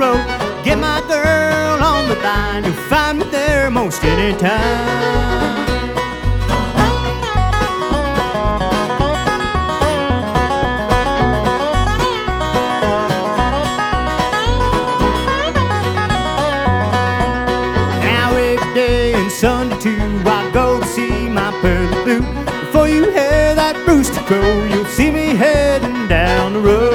road. Get my girl on the line, you'll find me there most any time. Sunday too, I go to see my pearly blue. Before you hear that rooster crow, you'll see me heading down the road.